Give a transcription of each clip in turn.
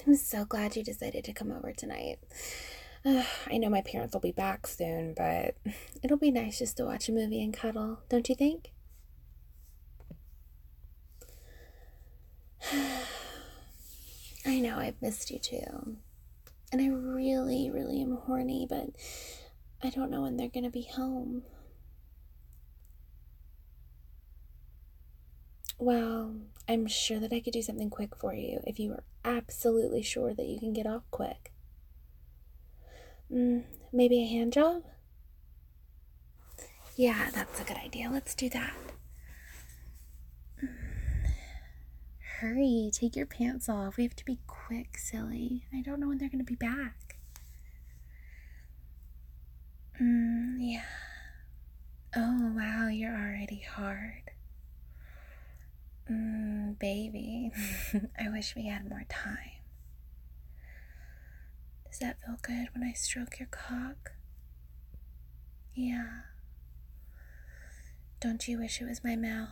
I'm so glad you decided to come over tonight. I know my parents will be back soon, but it'll be nice just to watch a movie and cuddle, don't you think? I know I've missed you too. And I really, really am horny, but I don't know when they're gonna be home. Well, I'm sure that I could do something quick for you if you are absolutely sure that you can get off quick. Maybe a hand job? Yeah, that's a good idea. Let's do that. Hurry, take your pants off. We have to be quick, silly. I don't know when they're going to be back. Yeah. Oh, wow, you're already hard. Baby. I wish we had more time. Does that feel good when I stroke your cock? Yeah. Don't you wish it was my mouth?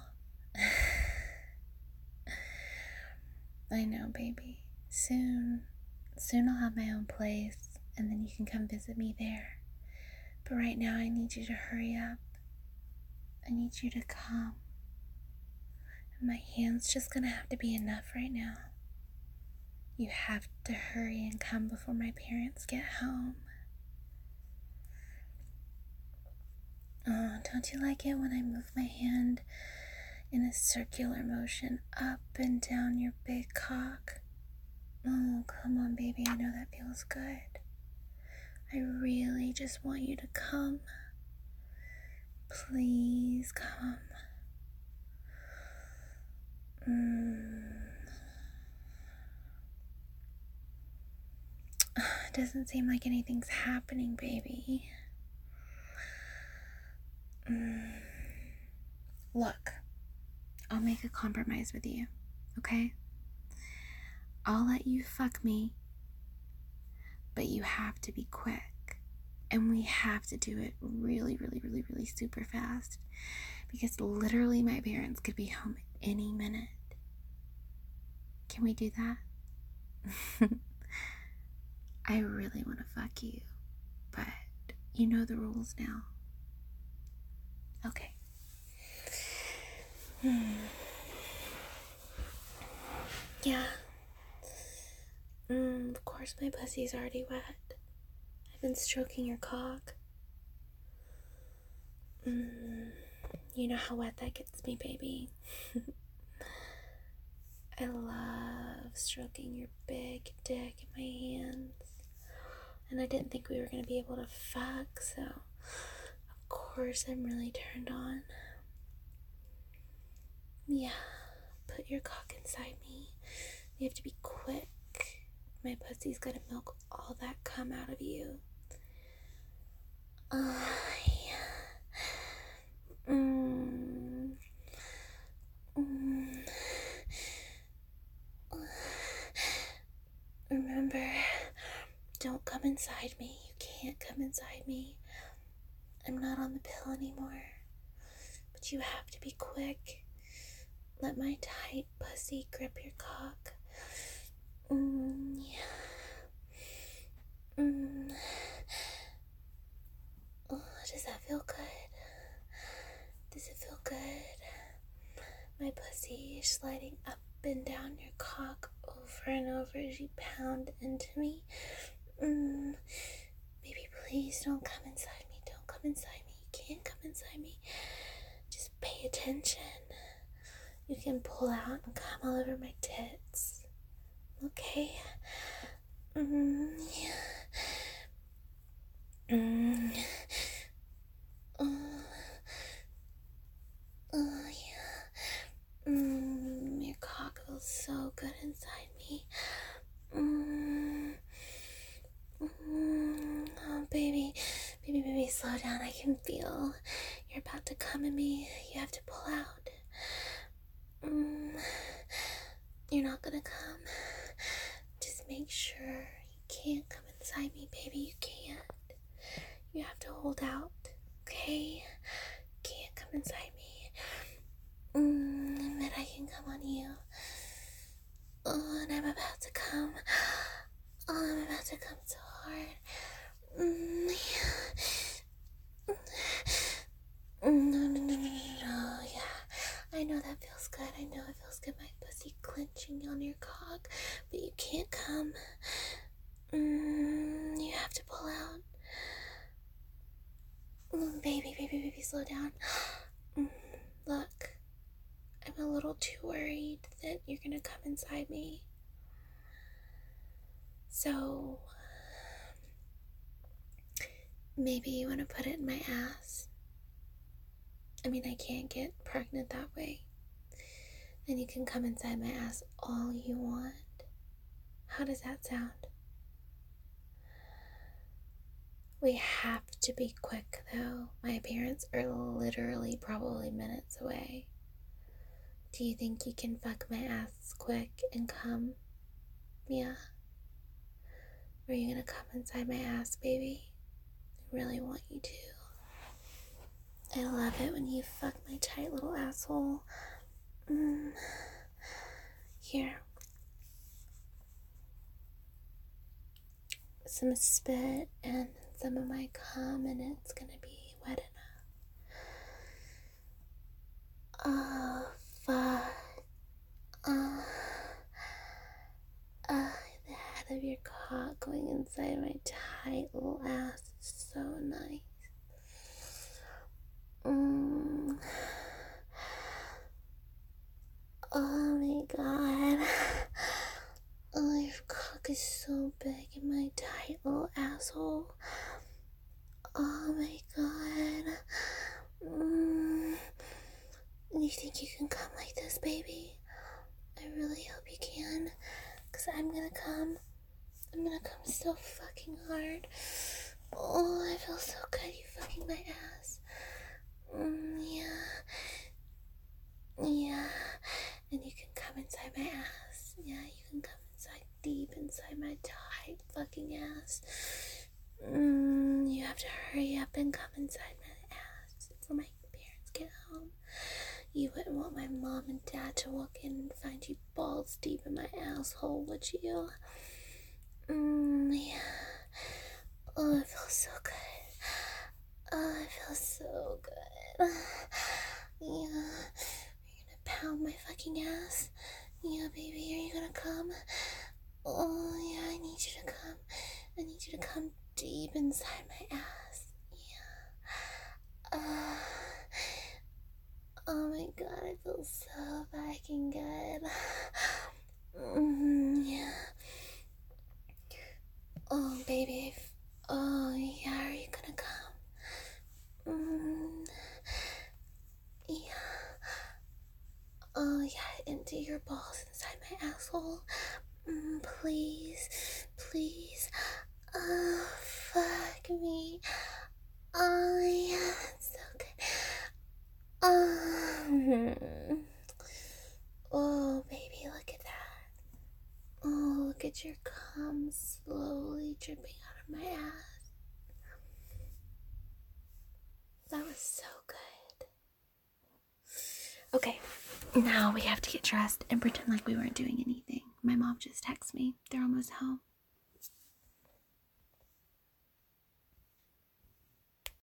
I know, baby. Soon I'll have my own place, and then you can come visit me there. But right now, I need you to hurry up. I need you to come. And my hand's just gonna have to be enough right now. You have to hurry and come before my parents get home. Oh, don't you like it when I move my hand in a circular motion up and down your big cock? Oh, come on, baby. I know that feels good. I really just want you to come. Please come. It doesn't seem like anything's happening, baby. Look, I'll make a compromise with you, okay? I'll let you fuck me, but you have to be quick. And we have to do it really, really, really, really super fast. Because literally my parents could be home any minute. Can we do that? I really want to fuck you, but you know the rules now. Okay. Yeah. Of course my pussy's already wet. I've been stroking your cock. You know how wet that gets me, baby. I love stroking your big dick in my hands. And I didn't think we were going to be able to fuck, so of course I'm really turned on. Yeah, put your cock inside me. We have to be quick. My pussy's gotta milk all that cum out of you. Yeah. Remember, don't come inside me. You can't come inside me. I'm not on the pill anymore. But you have to be quick. Let my tight pussy grip your cock. Yeah. Oh, does that feel good? Does it feel good? My pussy is sliding up and down your cock over and over as you pound into me. Baby, please don't come inside me. Don't come inside me. You can't come inside me. Just pay attention. You can pull out and come all over my tits. Okay? Yeah. Oh, yeah. Your cock feels so good inside me. Oh, baby, slow down. I can feel you're about to come at me. You have to pull out. You're not gonna come. Just make sure you can't come inside me, baby. You can't. You have to hold out, okay? Can't come inside me. But I can come on you. Oh, and I'm about to come. Oh, I'm about to come so hard. No. Yeah, I know that feels good. I know it feels good. My pussy clenching on your cock, but you can't come. You have to pull out. Baby, slow down. Look, I'm a little too worried that you're gonna come inside me. So, maybe you want to put it in my ass. I mean, I can't get pregnant that way. Then you can come inside my ass all you want. How does that sound? We have to be quick, though. My parents are literally probably minutes away. Do you think you can fuck my ass quick and come? Yeah. Are you gonna come inside my ass, baby? I really want you to. I love it when you fuck my tight little asshole. Here. Some spit and some of my cum, and it's gonna be wet enough. Oh, fuck. The head of your cock going inside my tight little ass is so nice. Oh my god. Oh, your cock is so big in my tight little asshole. Oh my god. You think you can come like this, baby? I really hope you can. Because I'm gonna come so fucking hard. Oh, I feel so good. You fucking my ass. Yeah. And you can come inside my ass. Yeah, you can come inside, deep inside my tight fucking ass. You have to hurry up and come inside my ass before my parents get home. You wouldn't want my mom and dad to walk in and find you balls deep in my asshole, would you? Yeah. Oh, it feels so good. Oh, it feels so good. Yeah. Are you gonna pound my fucking ass? Yeah, baby, are you gonna come? Oh, yeah, I need you to come. I need you to come deep inside my ass. Yeah. Oh my god, I feel so fucking good. Yeah. Oh, baby. Oh, yeah, are you gonna come? Yeah. Oh, yeah, into your balls inside my asshole. Please. Oh, fuck me. Oh, yeah, that's so good. Oh, baby, look at that. Oh, look at your cum slowly dripping out of my ass. That was so good. Okay, now we have to get dressed and pretend like we weren't doing anything. My mom just texted me. They're almost home.